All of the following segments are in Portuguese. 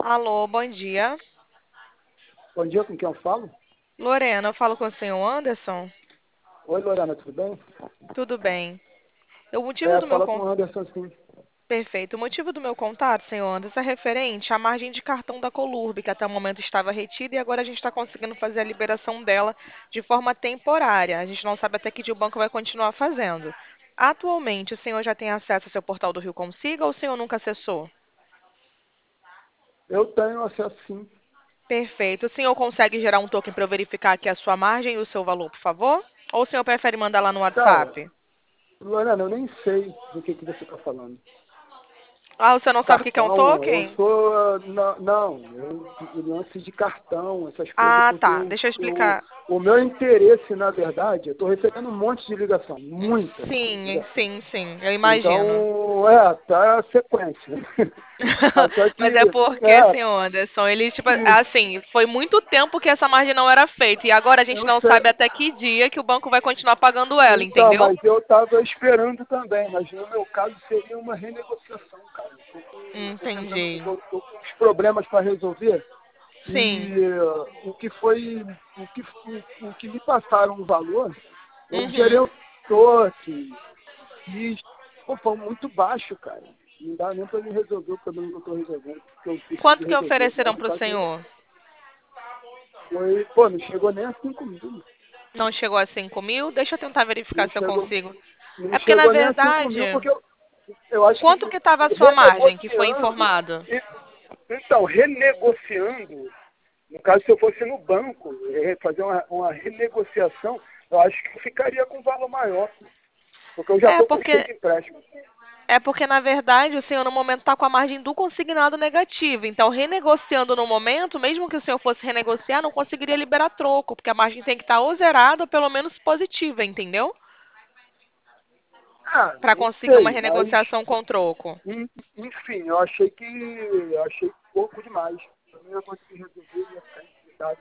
Alô, bom dia. Bom dia, com quem eu falo? Lorena, eu falo com o senhor Anderson? Oi, Lorena, tudo bem? Tudo bem. O motivo do meu Fala com con... o Anderson, sim. Perfeito. O motivo do meu contato, senhor Anderson, é referente à margem de cartão da Colurb, que até o momento estava retida e agora a gente está conseguindo fazer a liberação dela de forma temporária. A gente não sabe até que dia o banco vai continuar fazendo. Atualmente, o senhor já tem acesso ao seu portal do Rio Consiga ou o senhor nunca acessou? Eu tenho acesso, sim. Perfeito. O senhor consegue gerar um token para eu verificar aqui a sua margem e o seu valor, por favor? Ou o senhor prefere mandar lá no Cara, WhatsApp? Lorena, eu nem sei do que você está falando. Ah, você não sabe o que que é um Cartão, eu token? sou. Não, eu lance de cartão, essas coisas, Ah, porque tá. Deixa eu explicar. o meu interesse, na verdade, eu estou recebendo um monte de ligação, muita Sim, ligação. sim, sim. Eu imagino. Então, tá a sequência. Mas só que, Mas é porque, é, senhor Anderson, ele, tipo, isso, assim, foi muito tempo que essa margem não era feita. E agora a gente eu não sabe sei. até que dia que o banco vai continuar pagando ela, Então, entendeu? mas eu estava esperando também, mas no meu caso seria uma renegociação, cara. Tô tentando, Entendi. tô com uns problemas para resolver Sim. e o que me passaram o valor, eu gerei Uhum. um toque, fiz, pô, foi muito baixo, cara. Não dá nem para me resolver o problema que eu estou resolvendo, que eu preciso Quanto que resolver. Mas ofereceram no para o caso senhor? foi, pô, não chegou nem a 5 mil. Não chegou a 5.000? Deixa eu tentar verificar Não se eu chegou, consigo. não É porque, na chegou nem a 5 mil, verdade, porque eu acho que quanto que estava a sua margem que foi renegociando, informado? e- então, renegociando, no caso, se eu fosse no banco, fazer uma renegociação, eu acho que eu ficaria com um valor maior, porque eu já É estou com porque 6 empréstimos. É porque, na verdade, o senhor no momento está com a margem do consignado negativa. Então, renegociando no momento, mesmo que o senhor fosse renegociar, não conseguiria liberar troco, porque a margem tem que estar ou zerada ou pelo menos positiva, entendeu? Ah, Para não conseguir uma sei, mas, renegociação com troco. enfim, eu achei pouco demais. Eu não ia conseguir resolver, ia ficar endividado,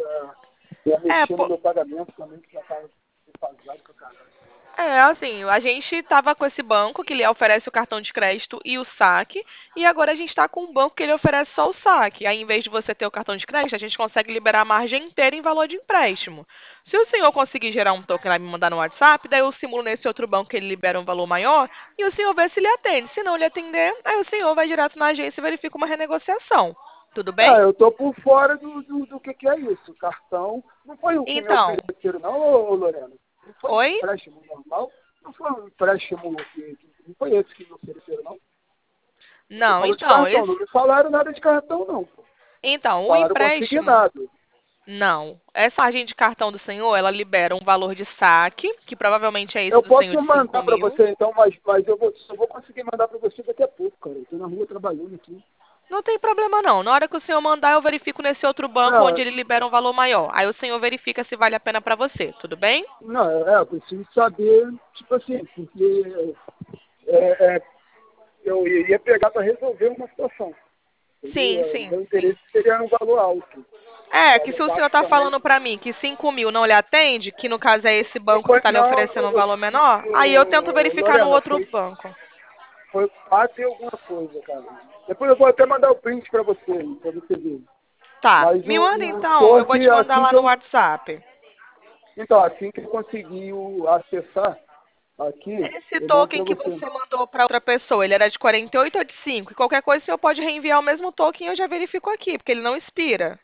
ia É, mexer no meu pagamento também, que já estava defasado pra caralho. assim, a gente estava com esse banco que lhe oferece o cartão de crédito e o saque, e agora a gente está com um banco que ele oferece só o saque. Aí, em vez de você ter o cartão de crédito, a gente consegue liberar a margem inteira em valor de empréstimo. Se o senhor conseguir gerar um token lá e me mandar no WhatsApp, daí eu simulo nesse outro banco que ele libera um valor maior, e o senhor vê se ele atende. Se não lhe atender, aí o senhor vai direto na agência e verifica uma renegociação. Tudo bem? Ah, eu tô por fora do que é isso. Cartão, não foi o que me Então, ofereceram, não, ô Lorena? Não foi um oi? empréstimo normal? Não foi um empréstimo não foi esse que me ofereceram, não? Você Não, falou de então, cartão, não me falaram nada de cartão, não, pô. então, o Falaram empréstimo. consignado. Não. Essa margem de cartão do senhor, ela libera um valor de saque, que provavelmente é esse Eu do senhor posso de 5 mandar para mil. você, então, mas só vou conseguir mandar para você daqui a pouco, cara. Eu tô na rua trabalhando aqui. Não tem problema não. Na hora que o senhor mandar, eu verifico nesse outro banco onde Não, ele libera um valor maior. Aí o senhor verifica se vale a pena para você, tudo bem? não, eu preciso saber, tipo assim, porque é, é, eu iria pegar para resolver uma situação. Sim, Entendeu? O sim, meu sim. interesse seria um valor alto. É, que Valor se o senhor baixo está também. falando para mim que 5 mil não lhe atende, que no caso é esse Não banco que foi, está lhe não, oferecendo um valor menor, aí eu tento verificar no Lorena, outro banco. foi 4 e alguma coisa, cara. Depois eu vou até mandar o print pra você ver. Tá. Mas Me manda o então, eu vou toque, te mandar lá no WhatsApp. então, assim que eu conseguir acessar aqui, Esse eu mando token pra que você. você mandou para outra pessoa, ele era de 48 ou de 5? E qualquer coisa, o senhor pode reenviar o mesmo token e eu já verifico aqui, porque ele não expira.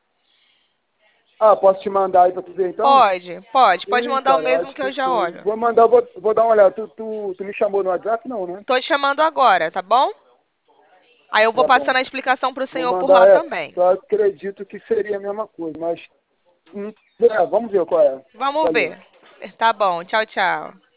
Ah, posso te mandar aí pra tu ver então? Pode, pode. Pode Ih, mandar o cara, eu mesmo acho que que eu já foi. olho. Vou mandar, vou dar uma olhada. Tu me chamou no WhatsApp? Não, né? Tô te chamando agora, tá bom? Aí eu vou Tá bom. passando a explicação pro Vou senhor por mandar, lá também. eu acredito que seria a mesma coisa, mas vamos ver qual é. Vamos Valeu. ver. Tá bom. Tchau, tchau.